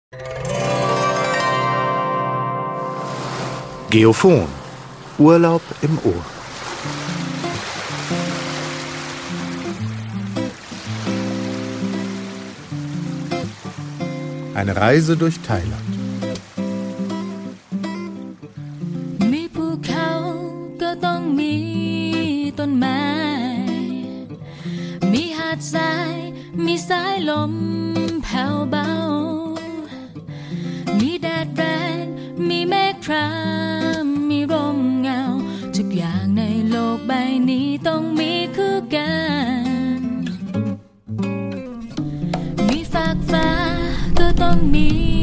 Geophon. Urlaub im Ohr. Eine Reise durch Thailand. มีภูเขาก็ต้องมีต้นไม้มีหาดทรายมีสายลมแผ่วเบามีแดดแรงมีเมฆครามมีร่มเงาทุกอย่างในโลกใบนี้ต้องมีคู่กันมีฟากฟ้าก็ต้องมี